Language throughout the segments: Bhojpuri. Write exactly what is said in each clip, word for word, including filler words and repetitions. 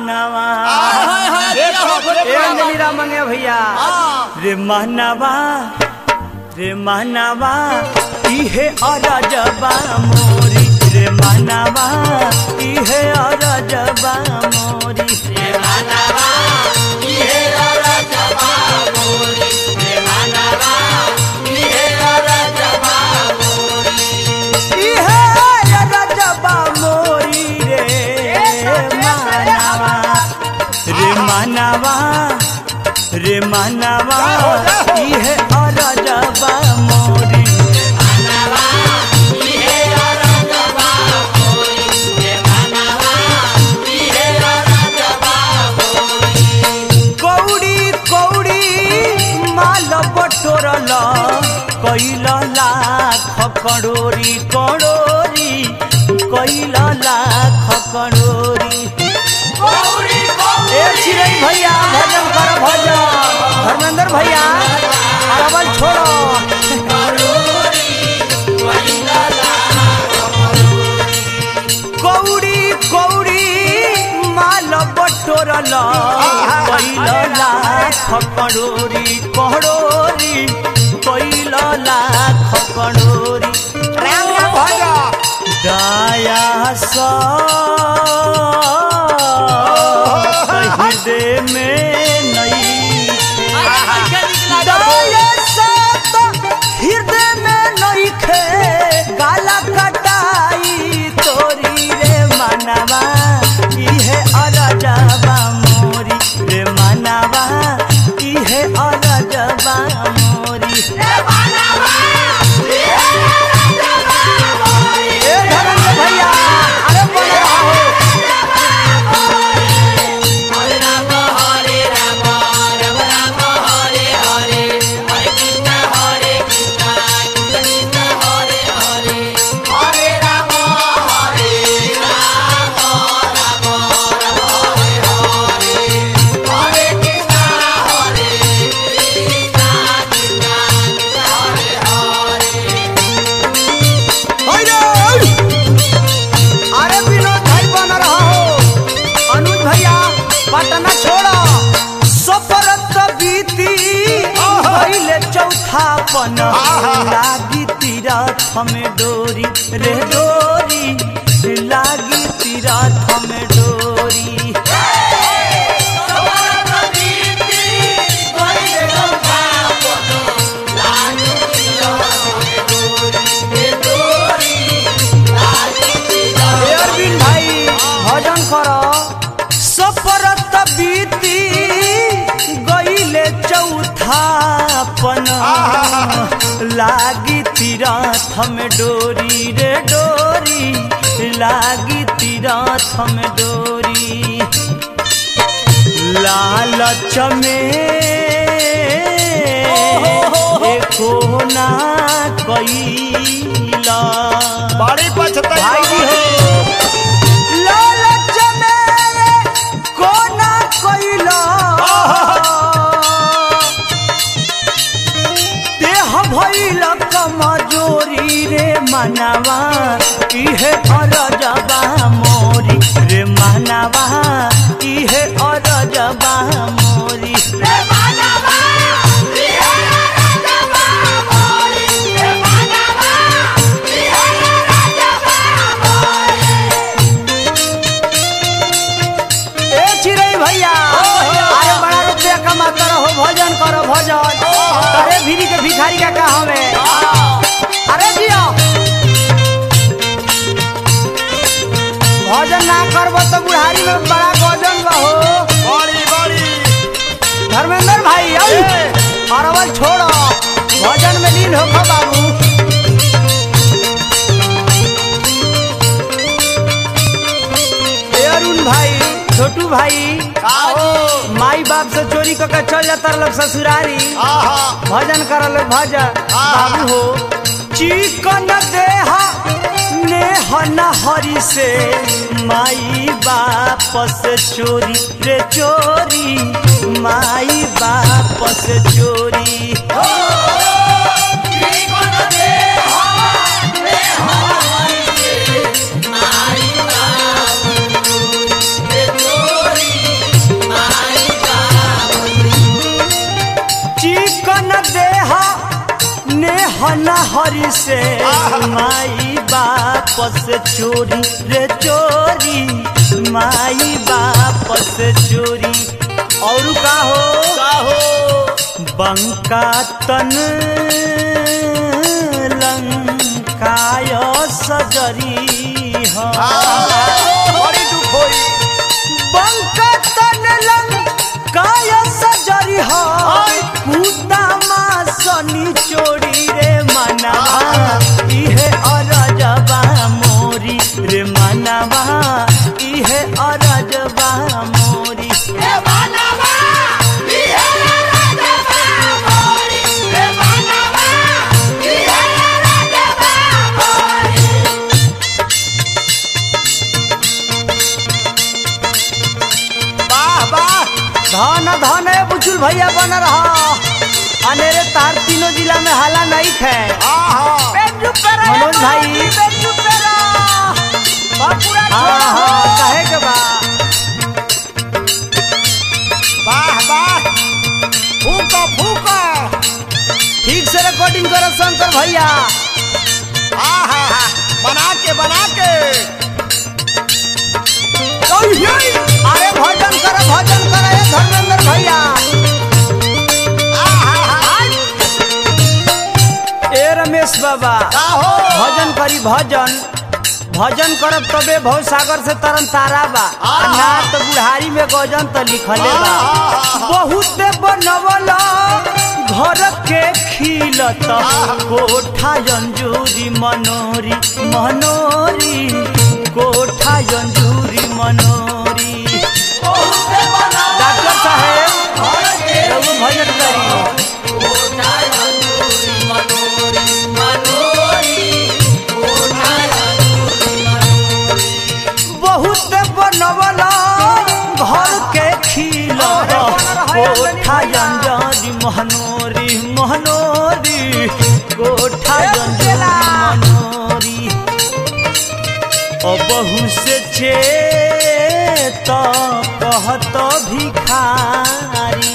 मानवा अंजनी राम मंगे भैया रे मानवा रे मानवा इहे अरजबा मोरी रे मानवा इहे अरजबा मोरी रे मानवा इहे अरजबा मोरी रे मानवा इहे अरजबा मोरी इहे अरजबा मोरी रे मानवा रे मानवा रे मानवा इहे अरजबा मोरी कैल लाख करोरी करोरी कैल लाख करोरी भैया भजन कर भजन धर्मेंद्र भैया अरवल छोड़ो कौड़ी कौड़ी माल बटोरल कैल लाख करोरी करोरी कैल लाख करोरी दया हृदय में नहीं दया हृदय में नहीं खे गाला कटाई तोरी रे मानवा इहे अरजबा मोरी रे मानवा इहे अरजबा मोरी रे मानवा ए धर्मेंद्र भैया अरे बोल रहा हो हरे राम हरे राम राम राम हरे हरे हरे कृष्ण हरे कृष्ण कृष्ण हरे हरे हरे राम हरे राम राम राम हरे हरे हरे कृष्ण हरे कृष्ण कृष्ण हरे हरे अरे विनोद भाई बन रहा हो अनुज भैया पटना छोड़ो सफरत बीती पहले चौथा पन लागी तीरथ में डोरी रे डोरी लागी तीरथ में डोरी भजन करो सफरत बीती गईले चौथा पन लागी तीरथ में डोरी रे डोरी लागी तीरथ में डोरी लालच में एको ना कैला बड़ी पछताई भाई जी हो भइल कमजोरी रे मानवा इहे अरजबा मोरी रे मानवा इहे अरजबा मोरी रे मानवा इहे अरजबा मोरी रे मानवा इहे अरजबा मोरी ए चिरई भैया अरे बड़ा रुपया कमाता रहो भजन करो भजन अरे भीरी के भिखारी का कहा में अरे जियो भजन ना करबो तो बुढ़ारी में बड़ा गजन बहो बड़ी बड़ी धर्मेंद्र भाई अरवल छोड़ो भजन में लीन हो बाबू अरुण भाई छोटू भाई माई बाप से चोरी करके चल जाता लोग ससुरारी भजन कर लोग भजन बाबू हो चिकन देहा नेह नहरी से माई बाप से चोरी रे चोरी माई बाप से चोरी हरी से माई बाप से चोरी रे चोरी माई बाप से चोरी। और का हो का हो बंका तन लंकाय सजरी हो बड़ी दुख होई बंका तन लंकाय सजरी हो पूता माँ सनी चोरी रे मनवा इहे अरजबा मोरी रे मनवा इहे अरजबा मोरी रे मनवा इहे अरजबा मोरी रे मनवा इहे अरजबा मोरी। वाह वाह धन धन है बुचुल भैया बन रहा अनेरे तार तीनों जिला में हाला नहीं थे। मनोज भाई हाँ हाँ कहे के बा वाह वाह फूका फूका ठीक से रिकॉर्डिंग करो शंकर भैया। आहा बना के बना के अरे भजन करो भजन करो ये धर्मेंद्र भैया। ए रमेश बाबा भजन करी भजन भजन करब तबे भव सागर से तरन तारा बा ना तो बुढ़ारी में गजन तो लिखले बा बहुत बनवला घर के खिलत कोठा जंजूरी मनोरी मनोरी कोठा जंजूरी मनोरी। डॉक्टर साहेब भजन करी बहुत बनवला घर के खिलत कोठा जंजूरी मनोरी मनोरी कोठा जंजूरी मनोरी। बहु से चेत कहत भिखारी।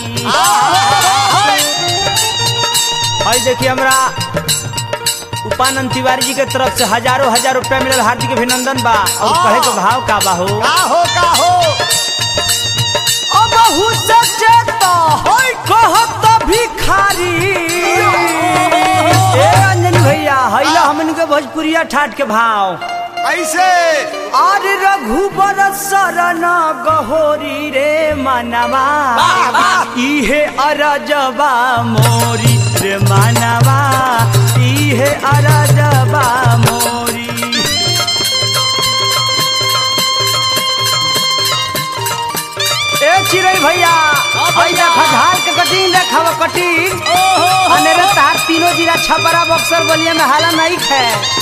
भाई देखिए हमरा उपानंद तिवारी जी के तरफ से हजारों हजार रुपया मिलल हार्दिक अभिनंदन बा और कहे तो भाव का बा हो का हो का हो बहु से चेत कहत भिखारी। ए अंजनी भैया हैला हमन के भोजपुरिया ठाट के भाव ऐसे आर रघुबर शरण गहोरी रे मनवा इहे अरजबा मोरी रे मनवा इहे अरजबा मोरी। ए चिड़ै भैया भैया खधार के कटिंग देखाव कटिंग अनेरे तार तीनों जिला छपरा बक्सर बलिया में हाला नहीं खे।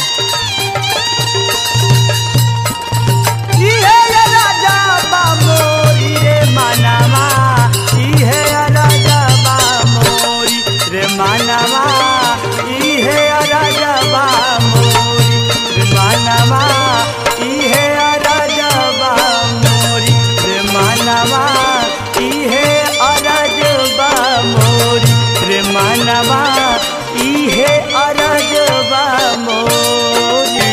इहे अरजबा मोरी रे मनवा इहे अरजबा मोरी रे मनवा इहे अरजबा मोरी रे मनवा इहे अरजबा मोरी रे मनवा इहे अरजबा मोरी रे मनवा इहे अरजबा मोरी।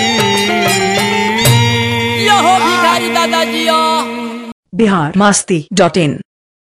भिखारी दादाजी बिहार मस्ती डॉट इन।